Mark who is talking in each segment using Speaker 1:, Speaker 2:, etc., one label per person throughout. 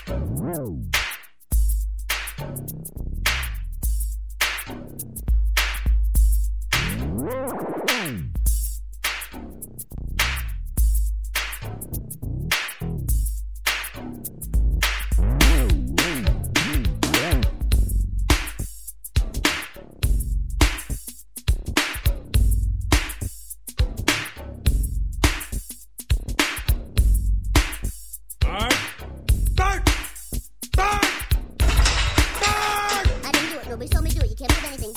Speaker 1: Nobody saw me do it. You can't prove anything.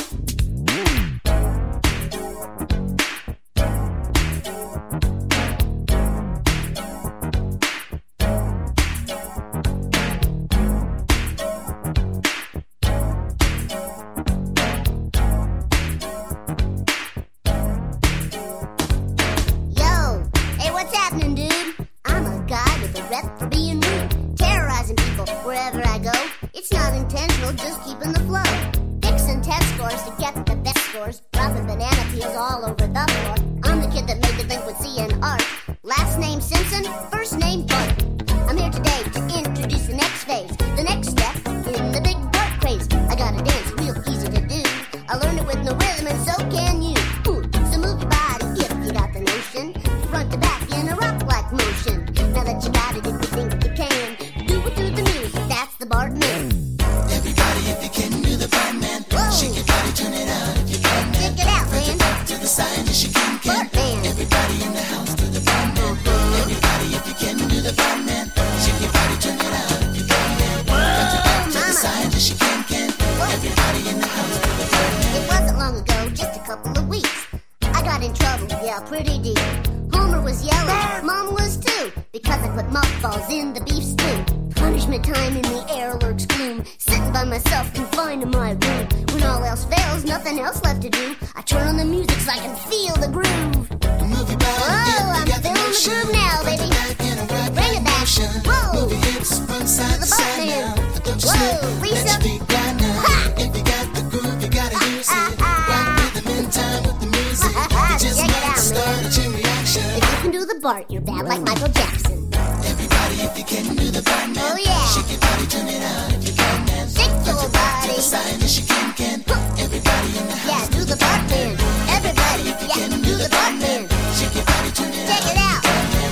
Speaker 1: Yo, hey, what's happening, dude? I'm a guy with a rep for being rude, terrorizing people wherever I go. It's not intentional, just keeping the flow. Fixing test scores to get the best scores. Dropping banana peels all over the floor. I'm the kid that made delinquency and art. Last name Simpson, first name Bart. I'm here today to introduce the next phase, the next step in the big Bart craze. I got a dance real easy to do. I learned it with no rhythm and so can you. Ooh, so move your body if you got the notion. Front to back in a rock-like motion. Now that you got it, if you think you can, do it through the music, that's the Bartman.
Speaker 2: Everybody, if you can do the Bartman. Shake your body, turn it out if you can, man.
Speaker 1: Check it out, man.
Speaker 2: Front to back to the side, yes you can.
Speaker 1: Bartman.
Speaker 2: Everybody in the house, do the Bartman. Everybody, if you can do the Bartman. Shake your body, turn it out if you can, man. Front to back to the side, yes you can. Everybody in the house, do the Bartman.
Speaker 1: It wasn't long ago, just a couple of weeks. I got in trouble, yeah, pretty deep. Homer was yelling, Mom was too, because I put mothballs in the beef stew. Punishment time in the air lurks gloom. Sitting by myself, confined in my room. When all else fails, nothing else left to do. I turn on the music so I can feel the groove.
Speaker 2: Move your body,
Speaker 1: Whoa, I'm feeling the groove now, baby. Bring it back. Whoa,
Speaker 2: move your hips from side to side now. Don't you slip,
Speaker 1: Whoa,
Speaker 2: let
Speaker 1: Lisa.
Speaker 2: your feet right now.
Speaker 1: Ha!
Speaker 2: If you got the groove, you gotta use it. Right rhythm in time with the music. You just
Speaker 1: Check it
Speaker 2: might
Speaker 1: out,
Speaker 2: start a chain reaction.
Speaker 1: if you can do the Bart, you're bad like Michael Jackson.
Speaker 2: Everybody, if you can do the Bartman.
Speaker 1: Oh, yeah.
Speaker 2: Shake your body, turn it out if you can, man.
Speaker 1: Shake your
Speaker 2: Front to back to
Speaker 1: body.
Speaker 2: the side, yes you can. Everybody in the
Speaker 1: Yeah,
Speaker 2: house,
Speaker 1: do the Bartman. Everybody, yeah, do the Bartman.
Speaker 2: shake your body, turn it
Speaker 1: Check
Speaker 2: out.
Speaker 1: it out.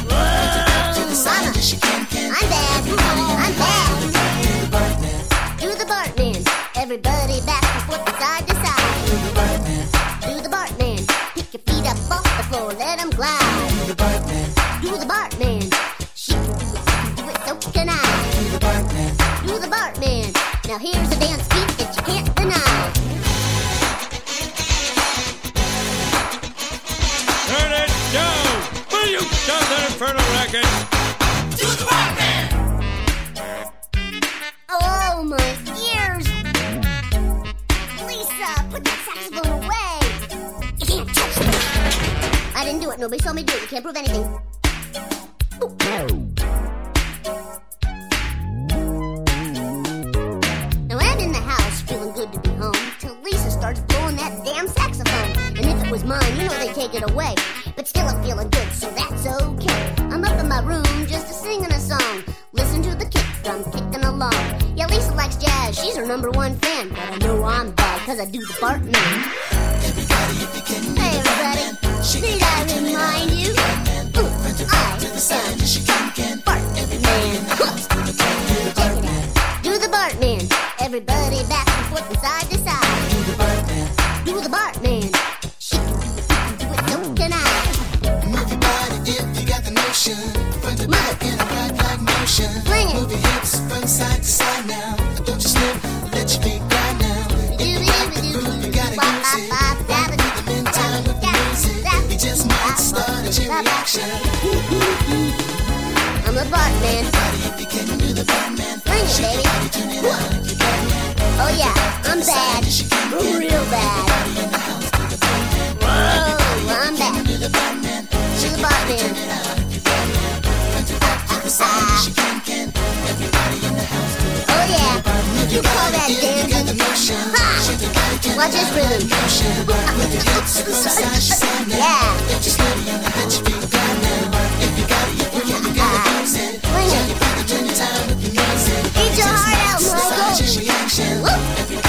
Speaker 2: To the side,
Speaker 1: Mama.
Speaker 2: yes you can.
Speaker 1: I'm bad. I'm bad.
Speaker 2: Do the Bartman.
Speaker 1: Do the Bartman. Everybody back and forth from side to side.
Speaker 2: Do the Bartman.
Speaker 1: Do the Bartman. Pick your feet up off the floor, let them glide.
Speaker 2: Do the Bartman.
Speaker 1: Do the Bartman. She can do it, so can I.
Speaker 2: Do the Bartman.
Speaker 1: Do the Bartman. Now here's a dance beat that you can't deny.
Speaker 3: Turn it down! Will you stop that infernal racket?
Speaker 2: Do the Bartman.
Speaker 1: Oh, my ears! Lisa, put that saxophone away! You can't touch me! I didn't do it. Nobody saw me do it. You can't prove anything. Now I'm in the house, feeling good to be home, till Lisa starts blowing that damn saxophone. And if it was mine, you know they'd take it away. But still I'm feeling good, so that's okay. I'm up in my room just singing a song. Listen to the kick drum kicking along. Yeah, Lisa likes jazz, she's her #1 fan. But I know I'm bad, cause I do the Bartman.
Speaker 2: Everybody, if you can do
Speaker 1: Hey
Speaker 2: the
Speaker 1: everybody,
Speaker 2: Bartman. Shake
Speaker 1: need
Speaker 2: your
Speaker 1: I
Speaker 2: body, turn it
Speaker 1: remind
Speaker 2: out.
Speaker 1: you?
Speaker 2: Front to back to the side, yes you can. Everybody in the house, do the Bartman.
Speaker 1: Check it out. Do the Bartman. Everybody back and forth from side to side.
Speaker 2: Do the Bartman.
Speaker 1: Do the Bartman. She can do it, so can I.
Speaker 2: Move your body if you got the notion. Front to back in a rock-like motion.
Speaker 1: Fling it.
Speaker 2: Move your hips from side to side now. Don't you slip, let your feet grind now. If you got the groove, you gotta use it. Right rhythm in time with the music. You just might start a chain reaction.
Speaker 1: I'm the Bartman.
Speaker 2: Everybody, if you can do the Bartman.
Speaker 1: Fling it,
Speaker 2: Shake
Speaker 1: baby.
Speaker 2: your body, turn it out if you can, man.
Speaker 1: Oh yeah, I'm bad. Real bad.
Speaker 2: Everybody in the house, do the Bartman.
Speaker 1: Whoa, I'm bad.
Speaker 2: Do the Bartman.
Speaker 1: Do the Bartman.
Speaker 2: Turn it out if you can, man. Front to back to the side, yes you can. Everybody in the house, do the
Speaker 1: Oh yeah, you call that
Speaker 2: you got the
Speaker 1: dancing?
Speaker 2: motion.
Speaker 1: Ha!
Speaker 2: Shake your body, turn
Speaker 1: Watch
Speaker 2: it
Speaker 1: this
Speaker 2: out.
Speaker 1: rhythm.
Speaker 2: Motion. With your hips from side to side now.
Speaker 1: Yeah.
Speaker 2: If you're steady on the hot, you feel good now. If you got it, if you got it, you gotta use it.
Speaker 1: Fling it.
Speaker 2: Shake your body, turn it out with the music. action. If you